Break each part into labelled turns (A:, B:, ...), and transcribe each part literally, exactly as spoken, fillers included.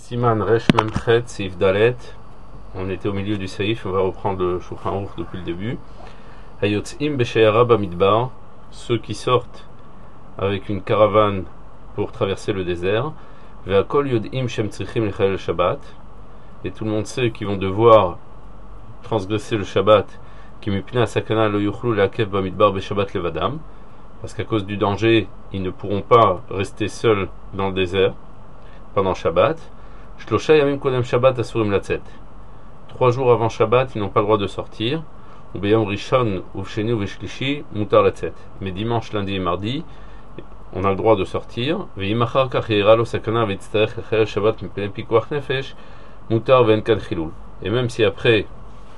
A: Siman Resh Memchet Seif Dalet. On était au milieu du Seif, on va reprendre le Shulchan Aruch depuis le début. Hayotzim B'Sheyara Bamidbar, ceux qui sortent avec une caravane pour traverser le désert. Ve'akol Yod'im Shem Tzrichim L'Chayel Shabbat, et tout le monde sait qu'ils vont devoir transgresser le Shabbat. Ki mipnei sakana lo yuchlu la'akev bamidbar beShabbat levadam, parce qu'à cause du danger, ils ne pourront pas rester seuls dans le désert pendant Shabbat. Shlosha yamim kodem Shabbat asurim latzet. Trois jours avant Shabbat, ils n'ont pas le droit de sortir. Ou beyom rishon ou sheni ou shlishi mutar latzet. Mais dimanche, lundi et mardi, on a le droit de sortir. Ve'im achar kach yeira lo sakana ve'yitztarech l'chayel Shabbat mipnei pikuach nefesh mutar ve'en kad chilul. Et même si après,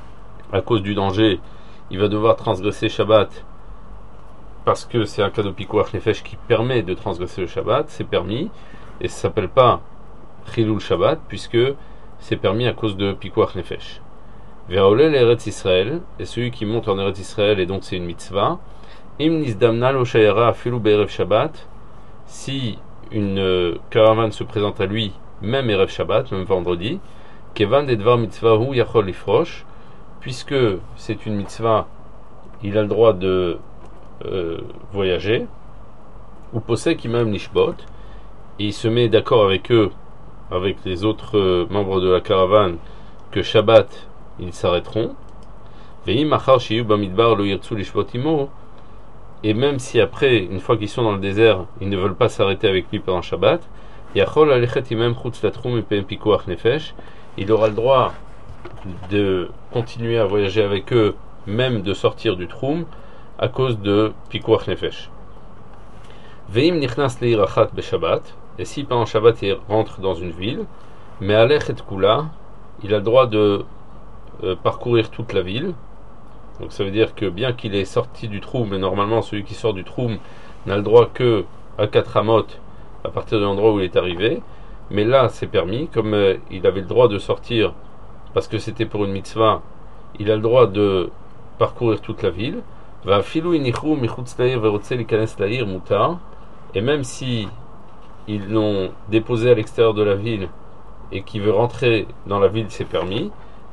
A: à cause du danger, il va devoir transgresser Shabbat, parce que c'est un cas de pikuach nefesh qui permet de transgresser le Shabbat, c'est permis, et ça ne s'appelle pas chilul Shabbat, puisque c'est permis à cause de pikuach nefesh. Ve'aoleh l'Eretz Israël, et celui qui monte en Eretz Israël, et donc c'est une mitzvah, im nizdamna lo shayara afilu be'erev Shabbat, si une caravane se présente à lui, même erev Shabbat, même vendredi, kevan dedvar mitzvahu yachol lifrosh, puisque c'est une mitzvah, il a le droit de euh, voyager, ou posek imam nishbot, et il se met d'accord avec eux, avec les autres euh, membres de la caravane, que Shabbat, ils s'arrêteront. Ve'im achar shiyu bamidbar lo yirtzu lishbot imo, et même si après, une fois qu'ils sont dans le désert, ils ne veulent pas s'arrêter avec lui pendant Shabbat, yachol alechet imam chutz latrum ipem pikuach nefesh, il aura le droit de continuer à voyager avec eux, même de sortir du Troum, à cause de Pikuach Nefesh. Ve'im nichnas le'ir achat beShabbat, et si pendant Shabbat il rentre dans une ville, mais alech et kula, il a le droit de euh, parcourir toute la ville. Donc ça veut dire que bien qu'il est sorti du Troum, mais normalement celui qui sort du Troum n'a le droit que à quatre amot, à partir de l'endroit où il est arrivé, mais là c'est permis, comme euh, il avait le droit de sortir parce que c'était pour une mitzvah, il a le droit de parcourir toute la ville. Et même si ils l'ont déposé à l'extérieur de la ville et qu'il veut rentrer dans la ville, c'est permis.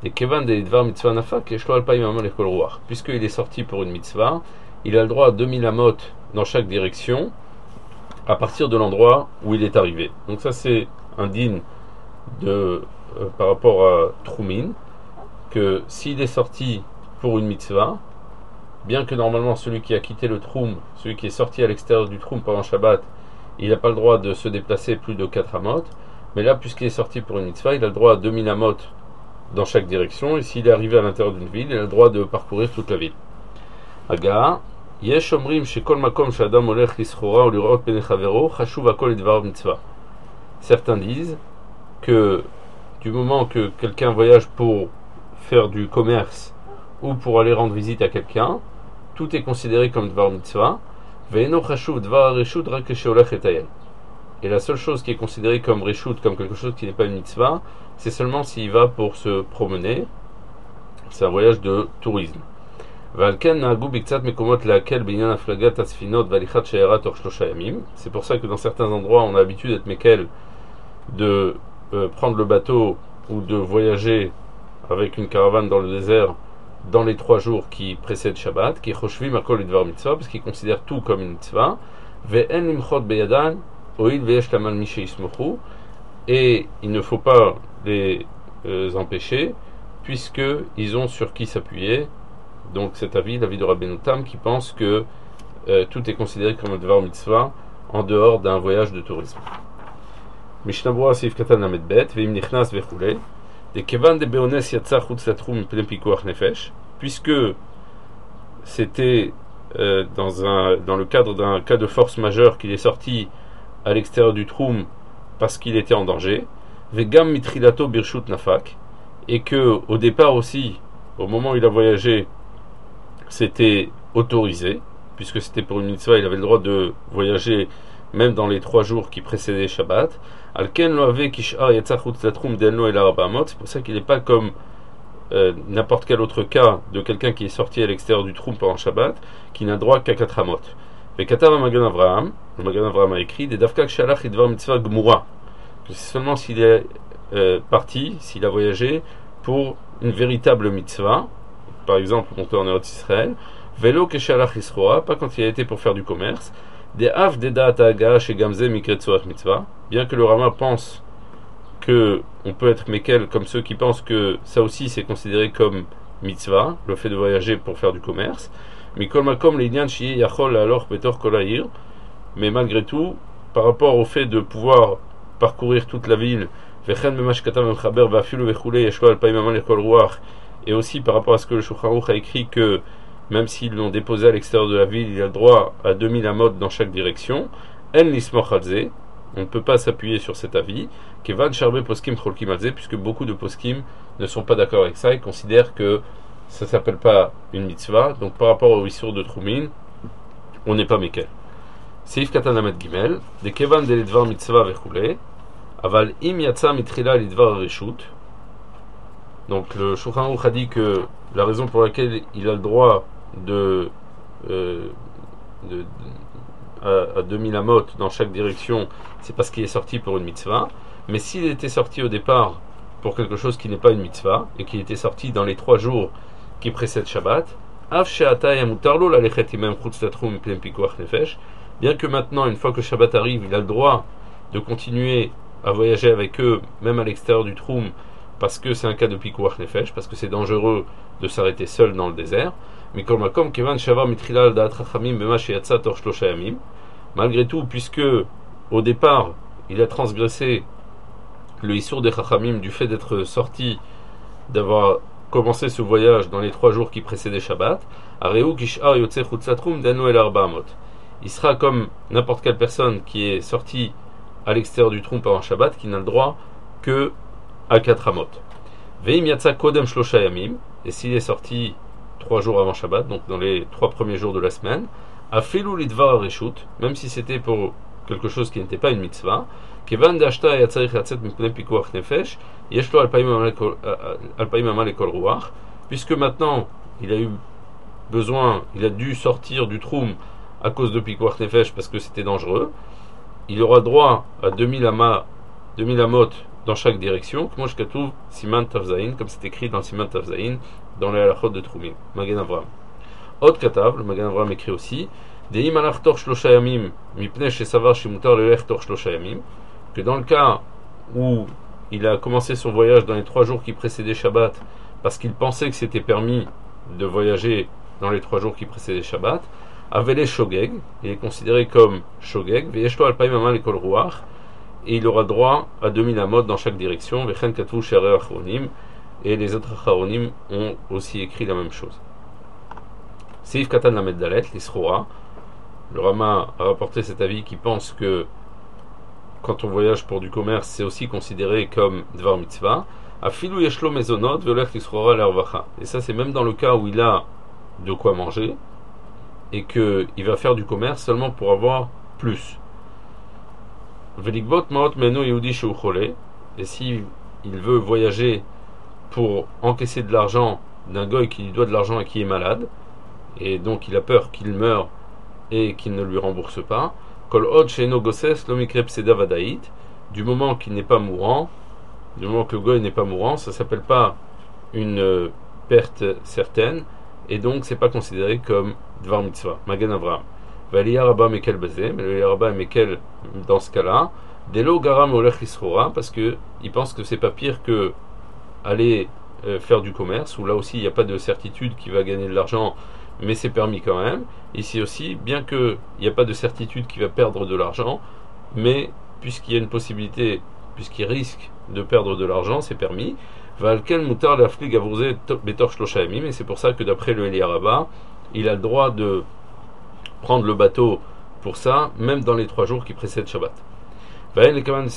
A: Puisqu'il est sorti pour une mitzvah, il a le droit à deux mille amot dans chaque direction à partir de l'endroit où il est arrivé. Donc ça c'est un din de Euh, par rapport à Troumin, que s'il est sorti pour une mitzvah, bien que normalement celui qui a quitté le Troum, celui qui est sorti à l'extérieur du Troum pendant Shabbat, il n'a pas le droit de se déplacer plus de quatre amot, mais là, puisqu'il est sorti pour une mitzvah, il a le droit à deux mille amot dans chaque direction, et s'il est arrivé à l'intérieur d'une ville, il a le droit de parcourir toute la ville. Aga, yesh omrim shekol makom shadam olech lischora ou lirot pene chavero, chashuv akol edvar mitzvah. Certains disent que du moment que quelqu'un voyage pour faire du commerce ou pour aller rendre visite à quelqu'un, tout est considéré comme dvar mitzvah. Et la seule chose qui est considérée comme reshut, comme quelque chose qui n'est pas une mitzvah, c'est seulement s'il va pour se promener. C'est un voyage de tourisme. C'est pour ça que dans certains endroits on a l'habitude d'être mekel, de Euh, prendre le bateau ou de voyager avec une caravane dans le désert dans les trois jours qui précèdent Shabbat, qui choshvim akol idvar mitzvah, parce qu'ils considèrent tout comme une mitzvah, ve'en limchot beyadan oil ve'esh lamal mishe yismochu, et il ne faut pas les euh, empêcher puisque ils ont sur qui s'appuyer. Donc cet avis, l'avis de Rabbeinu Tam, qui pense que euh, tout est considéré comme un dvar mitzvah en dehors d'un voyage de tourisme. Mishnah Berurah Seif Katan Lamed Bet, Ve'im Nichnas Vechule, de Kevan de Beones Yatsa Chutz Latrum Pnei Pikuach Nefesh, puisque c'était euh, dans, un, dans le cadre d'un cas de force majeure qu'il est sorti à l'extérieur du Troum parce qu'il était en danger, Ve'gam Mitrilato Birshut Nafak, et que au départ aussi, au moment où il a voyagé, c'était autorisé, puisque c'était pour une mitzvah, il avait le droit de voyager même dans les trois jours qui précédaient Shabbat. C'est pour ça qu'il n'est pas comme euh, n'importe quel autre cas de quelqu'un qui est sorti à l'extérieur du Troum pendant Shabbat, qui n'a droit qu'à quatre amot. Mais Katav Magan Avraham, le Magan Avraham a écrit des Davkak Shalach Idvar Mitzvah Gmura, c'est seulement s'il est euh, parti, s'il a voyagé pour une véritable mitzvah, par exemple monter en Eretz Israël, Velo keshalach isroa, pas quand il a été pour faire du commerce, des av des da'ata chez Gamze mikretsuach mitzvah, bien que le Rama pense que on peut être mekel comme ceux qui pensent que ça aussi c'est considéré comme mitzvah, le fait de voyager pour faire du commerce, mikol makom l'idyan shi'i yachol alors betor kolaïr, mais malgré tout, par rapport au fait de pouvoir parcourir toute la ville, et aussi par rapport à ce que le Shulchan Aruch a écrit que même s'ils l'ont déposé à l'extérieur de la ville, il a le droit à deux mille amot dans chaque direction. En lismoch alze, on ne peut pas s'appuyer sur cet avis. Kevan sharbe poskim cholkim alze, puisque beaucoup de poskim ne sont pas d'accord avec ça et considèrent que ça ne s'appelle pas une mitzvah. Donc par rapport au issour de Troumin, on n'est pas mekel. Seif katan amet gimel, de kevan de lidvar mitzvah vechule, aval im yatsa mitrila lidvar reshut. Donc le Shulchan Aruch a dit que la raison pour laquelle il a le droit de, euh, de, de à, à deux mille amot dans chaque direction, c'est parce qu'il est sorti pour une mitzvah. Mais s'il était sorti au départ pour quelque chose qui n'est pas une mitzvah et qui était sorti dans les trois jours qui précèdent Shabbat, bien que maintenant, une fois que Shabbat arrive, il a le droit de continuer à voyager avec eux, même à l'extérieur du Troum, parce que c'est un cas de Pikuach Nefesh, parce que c'est dangereux de s'arrêter seul dans le désert. Malgré tout, puisque au départ, il a transgressé le Issour des Chachamim du fait d'être sorti, d'avoir commencé ce voyage dans les trois jours qui précédaient Shabbat, il sera comme n'importe quelle personne qui est sortie à l'extérieur du trou pendant Shabbat, qui n'a le droit que à quatre amot. Veim yatsa kodem shlosha yamim, et s'il est sorti trois jours avant Shabbat, donc dans les trois premiers jours de la semaine, afilu lidvar reshut, même si c'était pour quelque chose qui n'était pas une mitzvah, kevan dashta yatzarich yatzet mipnei pikuach nefesh, yeshlo alpaim amal ekol ruach, puisque maintenant il a eu besoin, il a dû sortir du troum à cause de pikuach nefesh parce que c'était dangereux, il aura droit à deux mille amas, deux mille amot dans chaque direction, comme je trouve Siman Tavzaïn, comme c'est écrit dans Siman Tavzaïn, dans les halachot de Troumim. Magen Avram. Autre Katav, le Magen Avram écrit aussi, Deim alach tor shlosha yamim, mipnei shesavar shemutar lelech tor shlosha yamim, que dans le cas où il a commencé son voyage dans les trois jours qui précédaient Shabbat, parce qu'il pensait que c'était permis de voyager dans les trois jours qui précédaient Shabbat, Avele Shogeg, il est considéré comme Shogeg, Veyeshlo alpaim amal ekol ruach, et il aura droit à deux mille amot dans chaque direction, Vechen Katou Shere Achronim, et les autres Achronim ont aussi écrit la même chose. Seif Katan Lamed Dalet, l'Isroa, le Rama a rapporté cet avis qui pense que quand on voyage pour du commerce, c'est aussi considéré comme Dvar Mitzvah, Afilu Yeshlo Mezonot, Velech l'Isroa l'Arvacha. Et ça, c'est même dans le cas où il a de quoi manger, et qu'il va faire du commerce seulement pour avoir plus. Et si il veut voyager pour encaisser de l'argent d'un goy qui lui doit de l'argent et qui est malade, et donc il a peur qu'il meure et qu'il ne lui rembourse pas, du moment qu'il n'est pas mourant, du moment que le goy n'est pas mourant, ça ne s'appelle pas une perte certaine, et donc c'est pas considéré comme Dvar Mitzvah. Magen Avraham. Rabba Mekel Bazé, mais le Rabba Mekel dans ce cas-là, Delo Garam Olech Isroa, parce que il pense que c'est pas pire que aller euh, faire du commerce, où là aussi il n'y a pas de certitude qu'il va gagner de l'argent, mais c'est permis quand même. Ici aussi, bien qu'il n'y a pas de certitude qu'il va perdre de l'argent, mais puisqu'il y a une possibilité, puisqu'il risque de perdre de l'argent, c'est permis. Valken Mutar Lafli Gavurze Betor Shlosha Yamim, et c'est pour ça que d'après le Eli Rabba, il a le droit de prendre le bateau pour ça, même dans les trois jours qui précèdent Shabbat. Donc dans le Siman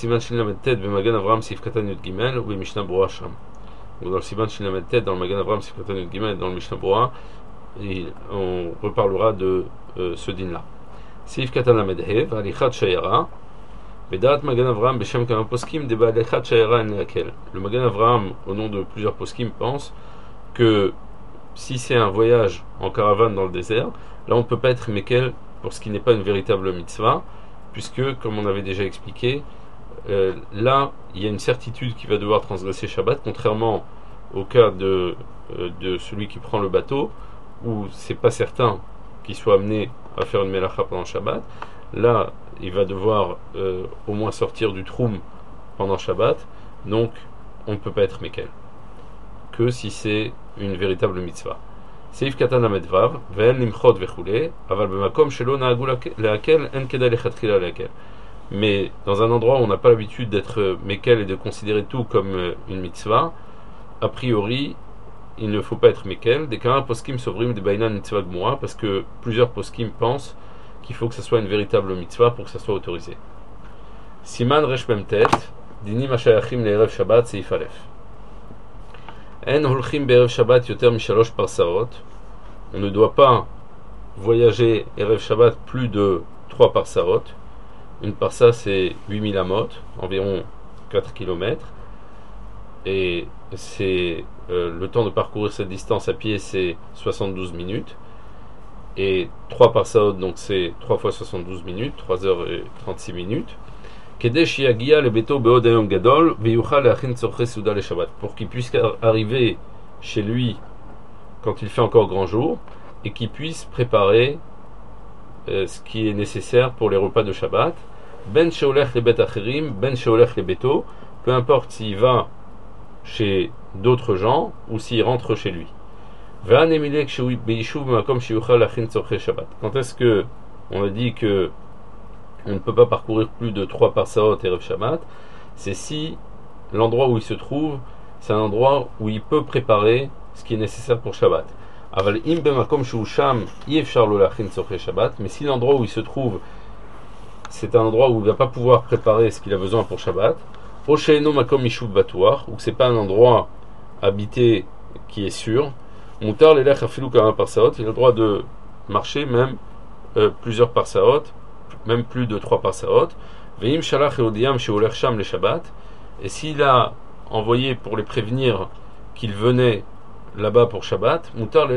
A: Shin Tet, dans le Magan Avram Sif Katan Yud Gimel, dans le Mishnah Brura, on reparlera de euh, ce din-là. Sif Katan Lamed He, Valichat Shayara, Bedat Magan Avram Beshem Kama Poskim, Deba Alichat Shayara En Leakel. Le Magan Avram, au nom de plusieurs poskim, pense que si c'est un voyage en caravane dans le désert, là on ne peut pas être mekel pour ce qui n'est pas une véritable mitzvah, puisque, comme on avait déjà expliqué, euh, là, il y a une certitude qu'il va devoir transgresser Shabbat, contrairement au cas de, euh, de celui qui prend le bateau, où c'est pas certain qu'il soit amené à faire une melacha pendant Shabbat. Là, il va devoir euh, au moins sortir du troum pendant Shabbat, donc on ne peut pas être mekel, que si c'est une véritable mitzvah. Seif katan amedvav, ve'en limchot vechule, aval b'makom shelo na'agu lehakel, en kedai lechatchila lehakel. Mais dans un endroit où on n'a pas l'habitude d'être mekel et de considérer tout comme une mitzvah, a priori, il ne faut pas être mekel. Des kama poskim sovrim de bainan mitzvah gmura, parce que plusieurs poskim pensent qu'il faut que ce soit une véritable mitzvah pour que ça soit autorisé. Siman resh memtet, dinim hashayachim le'erev Shabbat, seif alef. En holchim be'erev Shabbat yoter mishalosh parsaot. On ne doit pas voyager erev Shabbat plus de trois parsaot. Une parsa c'est huit mille amot, environ quatre kilomètres. Et c'est euh, le temps de parcourir cette distance à pied, c'est soixante-douze minutes. Et trois parsaot, donc c'est trois fois soixante-douze minutes, trois heures trente-six minutes. Pour qu'il puisse arriver chez lui quand il fait encore grand jour et qu'il puisse préparer euh, ce qui est nécessaire pour les repas de Shabbat. Ben sheolech le bet acherim, ben sheolech le beto, peu importe s'il va chez d'autres gens ou s'il rentre chez lui. Quand est-ce que on a dit que on ne peut pas parcourir plus de trois parsaot erev Shabbat? C'est si l'endroit où il se trouve, c'est un endroit où il peut préparer ce qui est nécessaire pour Shabbat. Mais si l'endroit où il se trouve, c'est un endroit où il ne va pas pouvoir préparer ce qu'il a besoin pour Shabbat, ou que c'est pas un endroit habité qui est sûr, il a le droit de marcher même euh, plusieurs parsaot, même plus de trois parsaot. Et s'il a envoyé pour les prévenir qu'il venait là-bas pour Shabbat,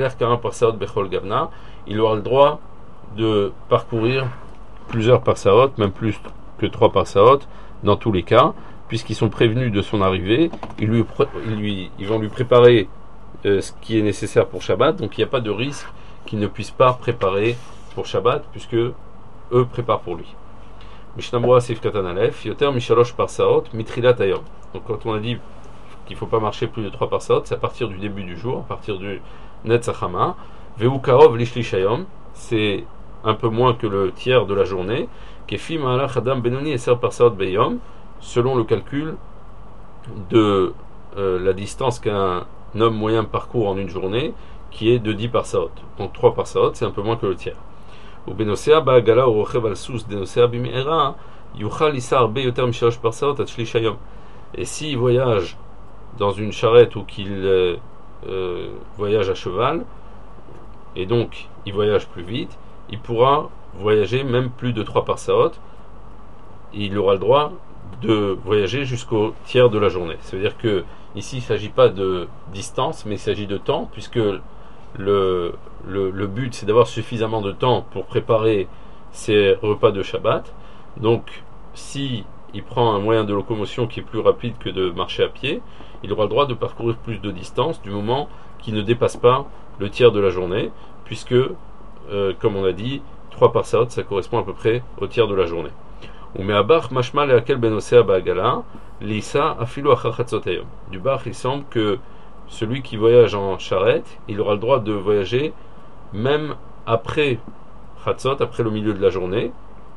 A: il aura le droit de parcourir plusieurs parsaot, même plus que trois parsaot, dans tous les cas, puisqu'ils sont prévenus de son arrivée. Ils, lui, ils, lui, ils vont lui préparer euh, ce qui est nécessaire pour Shabbat, donc il n'y a pas de risque qu'il ne puisse pas préparer pour Shabbat, puisque eux préparent pour lui. Mishnah Sif Katan Alef, Yoter Mishalosh Parsaot, Mitrilat Ayom. Donc quand on a dit qu'il ne faut pas marcher plus de trois parsaot, c'est à partir du début du jour, à partir du Netzachama. Veu Karov Lishlish Ayom, c'est un peu moins que le tiers de la journée. Kefi Ma'alach Adam Benoni Eser Parsaot Beyom, selon le calcul de euh, la distance qu'un homme moyen parcourt en une journée, qui est de dix parsaot. Donc trois parsaot, c'est un peu moins que le tiers. Ou benosea ba'agala ou rochev al sous denosea bimi'era yuchal issa arbe yoter mishalosh parsaot at shlish hayom. Et s'il voyage dans une charrette ou qu'il euh, euh, voyage à cheval, et donc il voyage plus vite, il pourra voyager même plus de trois parsaot. Il aura le droit de voyager jusqu'au tiers de la journée. Ça veut dire que ici il ne s'agit pas de distance, mais il s'agit de temps, puisque le, le, le but c'est d'avoir suffisamment de temps pour préparer ses repas de Shabbat. Donc si il prend un moyen de locomotion qui est plus rapide que de marcher à pied, il aura le droit de parcourir plus de distance du moment qu'il ne dépasse pas le tiers de la journée, puisque euh, comme on a dit, trois parsaot ça correspond à peu près au tiers de la journée. Du Bach, il semble que celui qui voyage en charrette, il aura le droit de voyager même après Chatzot, après le milieu de la journée,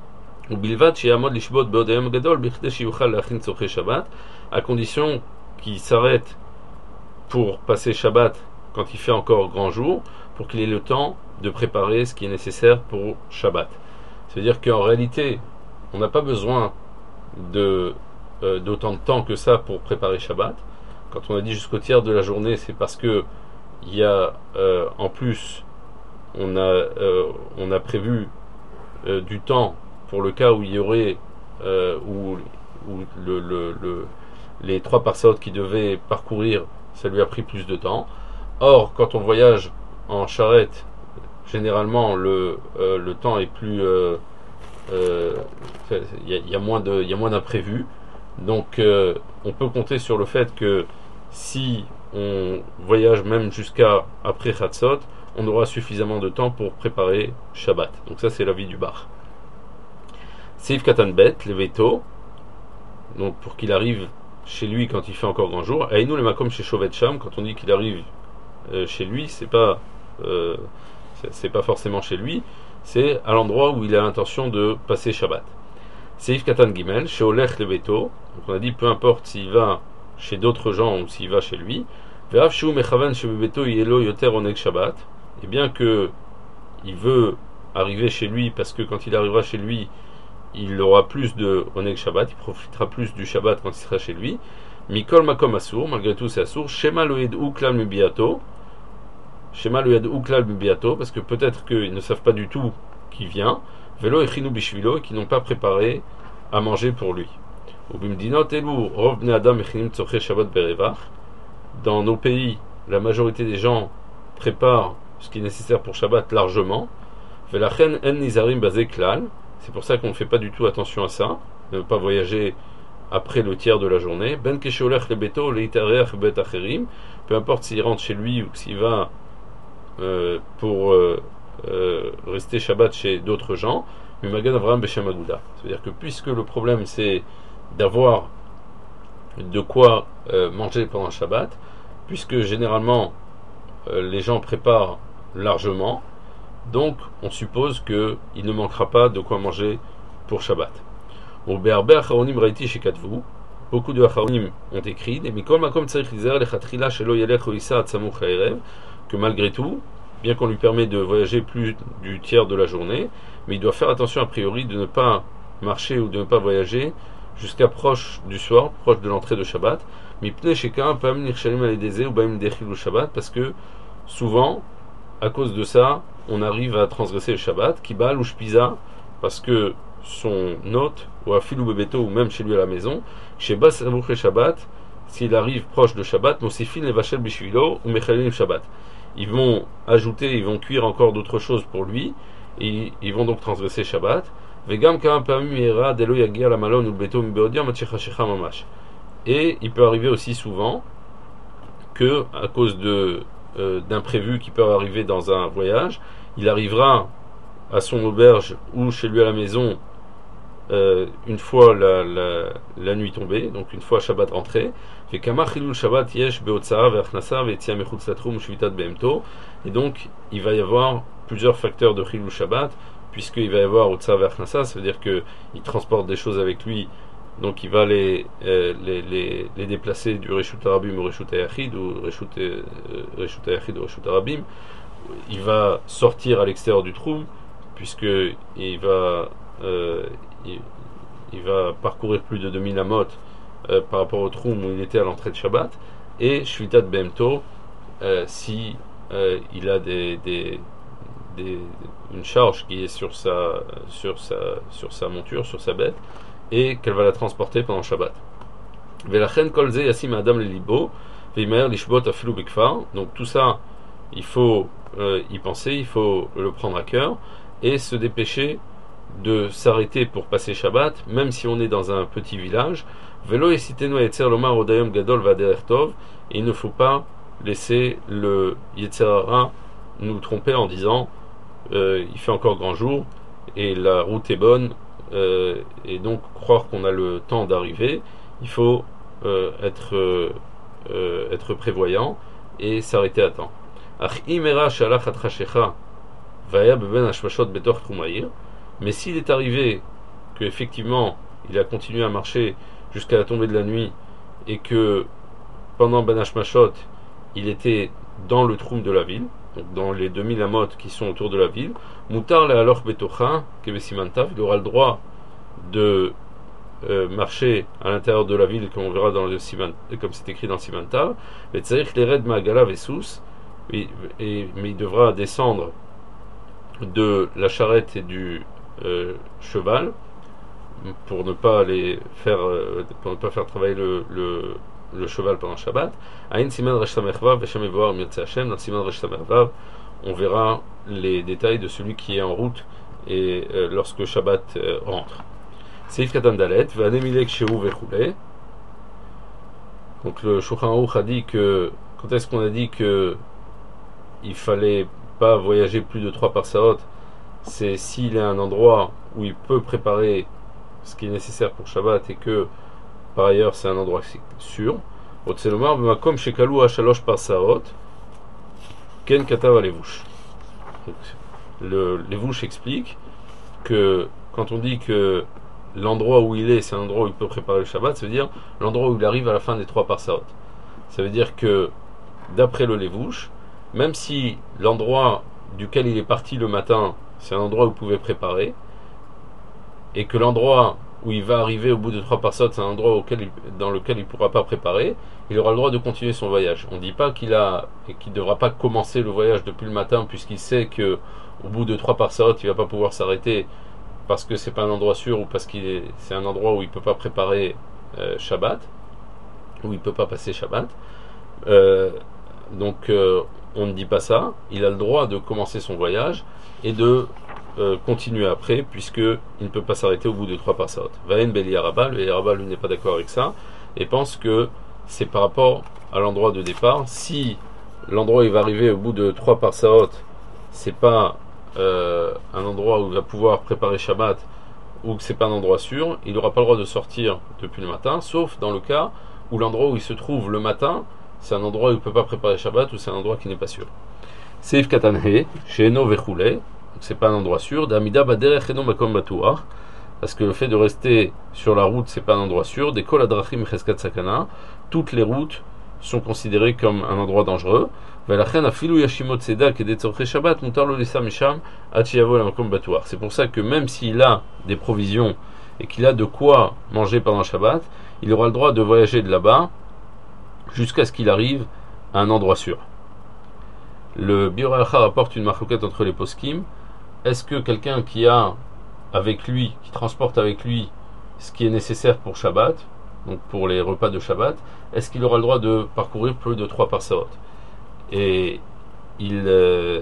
A: à condition qu'il s'arrête pour passer Shabbat quand il fait encore grand jour, pour qu'il ait le temps de préparer ce qui est nécessaire pour Shabbat. C'est-à-dire qu'en réalité, on n'a pas besoin de, euh, d'autant de temps que ça pour préparer Shabbat. Quand on a dit jusqu'au tiers de la journée, c'est parce que il y a euh, en plus, on a, euh, on a prévu euh, du temps pour le cas où il y aurait euh, où, où le, le, le, les trois parsaot qui devaient parcourir, ça lui a pris plus de temps. Or, quand on voyage en charrette, généralement le, euh, le temps est plus euh, euh, il y, y a moins de, il y a moins d'imprévus, Donc euh, on peut compter sur le fait que si on voyage même jusqu'à après Chatzot, on aura suffisamment de temps pour préparer Shabbat. Donc ça c'est l'avis du bar. Seif Katan Bet, le veto, donc pour qu'il arrive chez lui quand il fait encore grand jour. Aïnou le makom chez Shovet Sham, quand on dit qu'il arrive euh, chez lui, c'est pas euh, c'est, c'est pas forcément chez lui, c'est à l'endroit où il a l'intention de passer Shabbat. Seif Katan Gimel, chez Olech le veto, donc on a dit peu importe s'il va chez d'autres gens ou s'il va chez lui. Ve'av shu mechavan chez Bebeto yelo yoter oneg Shabbat, et bien que il veut arriver chez lui parce que quand il arrivera chez lui, il aura plus de oneg Shabbat, il profitera plus du Shabbat quand il sera chez lui. Mikol makom asur, malgré tout c'est asur. Shema loed uklal mubiato, Shema loed uklal mubiato, parce que peut-être qu'ils ne savent pas du tout qui vient. Velo echinu bishvilo, qui n'ont pas préparé à manger pour lui. Ubimdinot elu rov bnei adam echinim tzorchei Shabbat berevach. Dans nos pays, la majorité des gens préparent ce qui est nécessaire pour Shabbat largement. Velachen en nizarim bazé klal. C'est pour ça qu'on ne fait pas du tout attention à ça, de ne pas voyager après le tiers de la journée. Ben kesholech le beto leitareach bet acherim. Peu importe s'il rentre chez lui ou s'il va euh, pour euh, euh, rester Shabbat chez d'autres gens. Mais Magan Avraham Beshem Aguda. C'est-à-dire que puisque le problème c'est d'avoir de quoi euh, manger pendant Shabbat, puisque généralement euh, les gens préparent largement, donc on suppose qu'il ne manquera pas de quoi manger pour Shabbat. Au Be'arbe Acharonim Raiti Shekatvu, beaucoup de Acharonim ont écrit que malgré tout, bien qu'on lui permet de voyager plus du tiers de la journée, mais il doit faire attention a priori de ne pas marcher ou de ne pas voyager jusqu'à proche du soir, proche de l'entrée de Shabbat, parce que souvent, à cause de ça, on arrive à transgresser le Shabbat, Kibal ou Shpiza, parce que son hôte, ou à Filou Bebeto, ou même chez lui à la maison, chez Bas Abouché Shabbat, s'il arrive proche de Shabbat, Mosifin et Vachel Bishvilo, ou Mechalim Shabbat. Ils vont ajouter, ils vont cuire encore d'autres choses pour lui, et ils vont donc transgresser Shabbat. Vegam Kaam Pamim Era, Delo Yagir la Malon, ou Beto Mbeodia, Matchechashecha Mamash. Et il peut arriver aussi souvent que, à cause de Euh, d'imprévu qui peut arriver dans un voyage, il arrivera à son auberge ou chez lui à la maison euh, une fois la, la, la nuit tombée, donc une fois Shabbat rentré. Et donc il va y avoir plusieurs facteurs de Chilul Shabbat, puisqu'il va y avoir Otsa Vechnasa, ça veut dire qu'il transporte des choses avec lui. Donc il va les, euh, les, les, les déplacer du Reshut Arabim au Reshut Ayachid ou Reshut Ayachid au Reshut Arabim. Il va sortir à l'extérieur du trou, puisque il va, euh, il, il va parcourir plus de deux mille amot euh, par rapport au trou où il était à l'entrée de Shabbat. Et Shvitat Behemto, euh, si euh, il a des, des, des, une charge qui est sur sa, sur sa, sur sa monture, sur sa bête, et qu'elle va la transporter pendant Shabbat. Donc tout ça, il faut euh, y penser, il faut le prendre à cœur et se dépêcher de s'arrêter pour passer Shabbat, même si on est dans un petit village. Et il ne faut pas laisser le Yetzer Hara nous tromper en disant euh, il fait encore grand jour et la route est bonne. Euh, et donc croire qu'on a le temps d'arriver, il faut euh, être, euh, euh, être prévoyant et s'arrêter à temps. Mais s'il est arrivé qu'effectivement il a continué à marcher jusqu'à la tombée de la nuit et que pendant Ben Hashmashot il était dans le troum de la ville, donc dans les deux mille amot qui sont autour de la ville, Moutar le aloch betocha kevesimantav, il aura le droit de euh, marcher à l'intérieur de la ville, comme on verra dans le siman, comme c'est écrit dans le simantav, mais tzarich lered ma'agala vesous, mais il devra descendre de la charrette et du euh, cheval pour ne pas les faire euh, pour ne pas faire travailler le, le le cheval pendant Shabbat. Aïn Siman Resh Samervav, Veshem Evoar Mirtze Hashem, dans Siman Resh Samervav, on verra les détails de celui qui est en route et euh, lorsque Shabbat euh, rentre. Seif Katan Dalet, Vanemilek Shehu Vechule. Donc le Shulchan Aruch a dit que, quand est-ce qu'on a dit que il fallait pas voyager plus de trois parsaot, c'est s'il est à un endroit où il peut préparer ce qui est nécessaire pour Shabbat et que par ailleurs c'est un endroit sûr. Otselomar b'makom shekalu hashalosh parsaot ken katav alevush. Le Levush explique que quand on dit que l'endroit où il est, c'est un endroit où il peut préparer le Shabbat, ça veut dire l'endroit où il arrive à la fin des trois parsaot. Ça veut dire que d'après le Levush, même si l'endroit duquel il est parti le matin, c'est un endroit où il pouvait préparer, et que l'endroit où il va arriver au bout de trois parsaot, c'est un endroit auquel il, dans lequel il ne pourra pas préparer, il aura le droit de continuer son voyage. On ne dit pas qu'il a et qu'il ne devra pas commencer le voyage depuis le matin, puisqu'il sait que au bout de trois parsaot, il ne va pas pouvoir s'arrêter parce que c'est pas un endroit sûr ou parce qu'il est, c'est un endroit où il ne peut pas préparer euh, Shabbat, où il ne peut pas passer Shabbat. Euh, donc euh, on ne dit pas ça. Il a le droit de commencer son voyage et de euh, continuer après, puisqu'il ne peut pas s'arrêter au bout de trois parsaot. Vahen Beli Araba, le Araba lui n'est pas d'accord avec ça et pense que c'est par rapport à l'endroit de départ. Si l'endroit où il va arriver au bout de trois parsaot, c'est pas euh, un endroit où il va pouvoir préparer Shabbat ou que c'est pas un endroit sûr, il n'aura pas le droit de sortir depuis le matin, sauf dans le cas où l'endroit où il se trouve le matin, c'est un endroit où il ne peut pas préparer Shabbat ou c'est un endroit qui n'est pas sûr. Seif Katanhe, Sheno Vechule, c'est pas un endroit sûr, D'Amida Baderech Eno Makom Batuach, parce que le fait de rester sur la route, c'est pas un endroit sûr. Des Kol Adrachim Cheskat Sakana, toutes les routes sont considérées comme un endroit dangereux. C'est pour ça que même s'il a des provisions et qu'il a de quoi manger pendant Shabbat, il aura le droit de voyager de là-bas jusqu'à ce qu'il arrive à un endroit sûr. Le Biur Halacha rapporte une marloquette entre les poskim. Est-ce que quelqu'un qui a avec lui, qui transporte avec lui ce qui est nécessaire pour Shabbat, donc pour les repas de Shabbat, est-ce qu'il aura le droit de parcourir plus de trois parsaot? Et il, euh,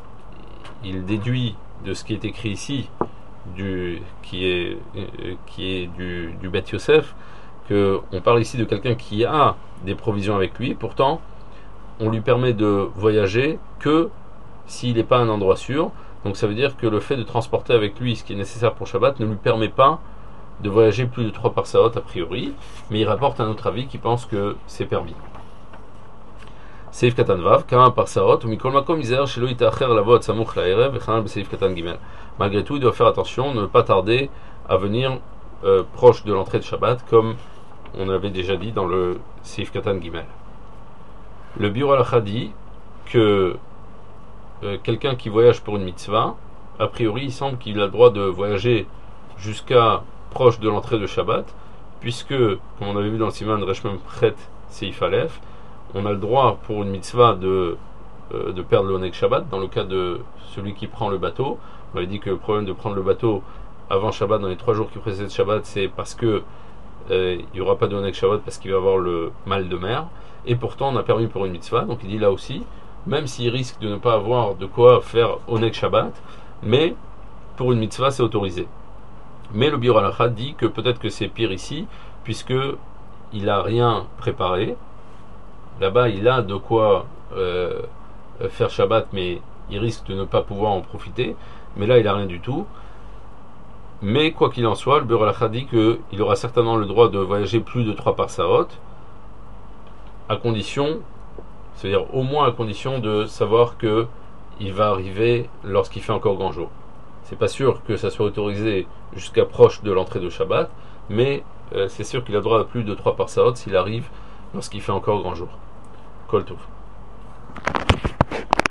A: il déduit de ce qui est écrit ici, du, qui est, euh, qui est du, du Bet Yosef, qu'on parle ici de quelqu'un qui a des provisions avec lui, pourtant on lui permet de voyager que s'il n'est pas à un endroit sûr. Donc ça veut dire que le fait de transporter avec lui ce qui est nécessaire pour Shabbat ne lui permet pas de voyager plus de trois parsaot a priori, mais il rapporte un autre avis qui pense que c'est permis. Seif Katan Vav, Kama parsaot, ou Mikol Makom Izer, Shelo Itacher Lavot Samuch Laerev, Vechanal Beseif Katan Gimel. Malgré tout, il doit faire attention, ne pas tarder à venir euh, proche de l'entrée de Shabbat, comme on avait déjà dit dans le Seif Katan Gimel. Le Biur Halacha dit que euh, quelqu'un qui voyage pour une mitzvah, a priori, il semble qu'il a le droit de voyager jusqu'à proche de l'entrée de Shabbat, puisque, comme on avait vu dans le Siman Reshmem Pchet Seif Aleph, on a le droit pour une mitzvah de, euh, de perdre l'Oneg Shabbat, dans le cas de celui qui prend le bateau. On avait dit que le problème de prendre le bateau avant Shabbat, dans les trois jours qui précèdent Shabbat, c'est parce que euh, il n'y aura pas de Oneg Shabbat parce qu'il va avoir le mal de mer. Et pourtant, on a permis pour une mitzvah. Donc il dit là aussi, même s'il risque de ne pas avoir de quoi faire Oneg Shabbat, mais pour une mitzvah, c'est autorisé. Mais le Biur Halacha dit que peut-être que c'est pire ici, puisque il n'a rien préparé. Là-bas, il a de quoi euh, faire Shabbat, mais il risque de ne pas pouvoir en profiter. Mais là, il n'a rien du tout. Mais quoi qu'il en soit, le Biur Halacha dit qu'il aura certainement le droit de voyager plus de trois parsaot, à condition, c'est-à-dire au moins à condition de savoir que il va arriver lorsqu'il fait encore grand jour. C'est pas sûr que ça soit autorisé jusqu'à proche de l'entrée de Shabbat, mais euh, c'est sûr qu'il a droit à plus de trois parsaot s'il arrive lorsqu'il fait encore grand jour. Kol Tov.